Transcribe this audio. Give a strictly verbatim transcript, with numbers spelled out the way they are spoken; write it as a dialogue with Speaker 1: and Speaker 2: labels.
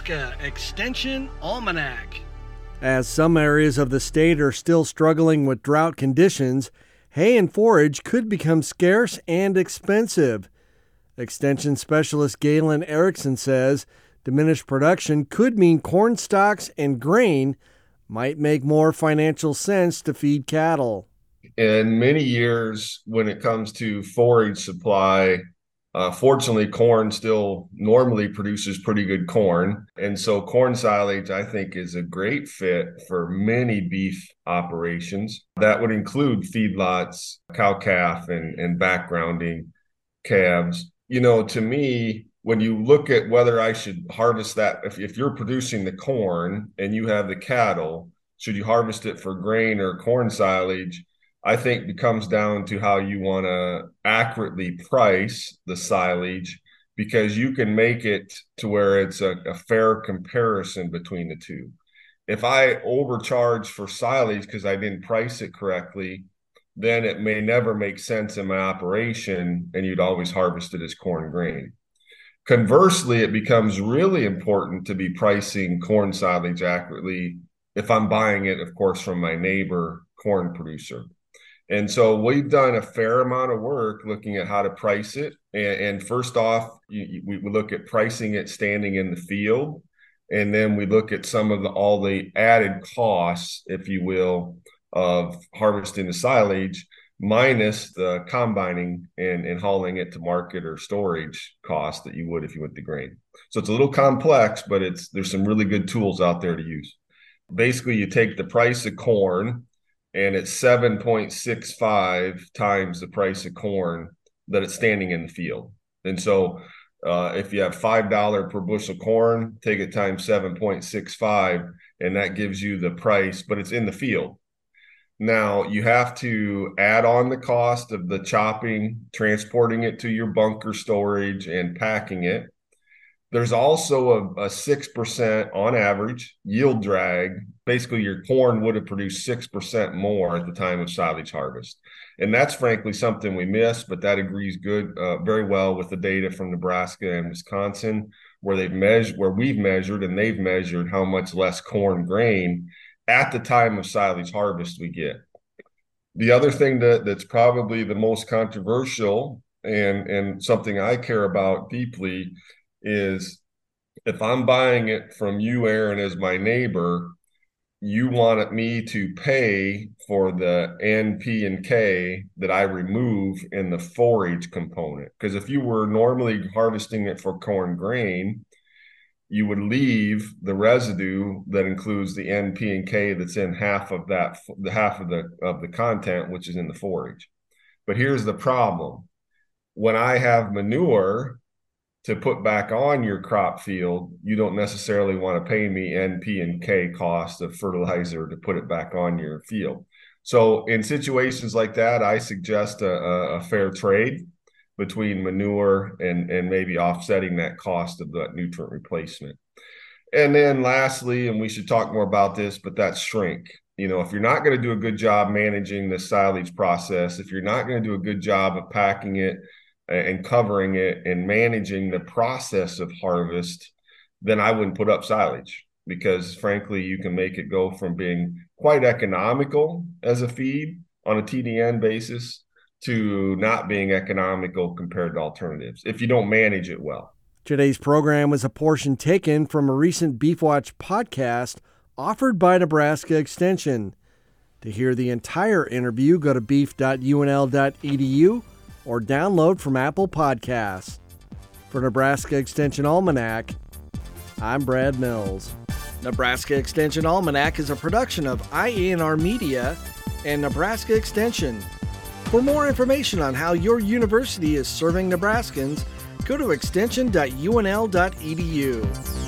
Speaker 1: Nebraska Extension Almanac.
Speaker 2: As some areas of the state are still struggling with drought conditions, hay and forage could become scarce and expensive. Extension specialist Galen Erickson says diminished production could mean corn stalks and grain might make more financial sense to feed cattle.
Speaker 3: In many years, when it comes to forage supply, uh, fortunately, corn still normally produces pretty good corn. And so corn silage, I think, is a great fit for many beef operations. That would include feedlots, cow-calf, and, and backgrounding calves. You know, to me, when you look at whether I should harvest that, if, if you're producing the corn and you have the cattle, should you harvest it for grain or corn silage? I think it comes down to how you want to accurately price the silage, because you can make it to where it's a, a fair comparison between the two. If I overcharge for silage because I didn't price it correctly, then it may never make sense in my operation, and you'd always harvest it as corn grain. Conversely, it becomes really important to be pricing corn silage accurately if I'm buying it, of course, from my neighbor corn producer. And so we've done a fair amount of work looking at how to price it. And, and first off, you, we, we look at pricing it standing in the field. And then we look at some of the all the added costs, if you will, of harvesting the silage minus the combining and, and hauling it to market or storage costs that you would if you went to grain. So it's a little complex, but it's there's some really good tools out there to use. Basically, you take the price of corn, and it's seven point six five times the price of corn that it's standing in the field. And so uh, if you have five dollars per bushel corn, take it times seven point six five, and that gives you the price, but it's in the field. Now, you have to add on the cost of the chopping, transporting it to your bunker storage, and packing it. There's also a, a six percent on average yield drag. Basically, your corn would have produced six percent more at the time of silage harvest. And that's frankly something we miss, but that agrees good, uh, very well with the data from Nebraska and Wisconsin, where they've measured, where we've measured and they've measured how much less corn grain at the time of silage harvest we get. The other thing that, that's probably the most controversial and, and something I care about deeply is if I'm buying it from you, Aaron, as my neighbor, you wanted me to pay for the N, P, and K that I remove in the forage component. Because if you were normally harvesting it for corn grain, you would leave the residue that includes the N, P, and K that's in half of that, the half of the of the content, which is in the forage. But here's the problem. When I have manure to put back on your crop field, you don't necessarily want to pay me N, P, and K cost of fertilizer to put it back on your field. So in situations like that, I suggest a, a, a fair trade between manure and, and maybe offsetting that cost of that nutrient replacement. And then lastly, and we should talk more about this, but that's shrink. You know, if you're not going to do a good job managing the silage process, if you're not going to do a good job of packing it and covering it and managing the process of harvest, then I wouldn't put up silage, because frankly, you can make it go from being quite economical as a feed on a T D N basis to not being economical compared to alternatives if you don't manage it well.
Speaker 2: Today's program was a portion taken from a recent Beef Watch podcast offered by Nebraska Extension. To hear the entire interview, go to beef dot U N L dot E D U or download from Apple Podcasts. For Nebraska Extension Almanac, I'm Brad Mills. Nebraska Extension Almanac is a production of I A N R Media and Nebraska Extension. For more information on how your university is serving Nebraskans, go to extension dot U N L dot E D U.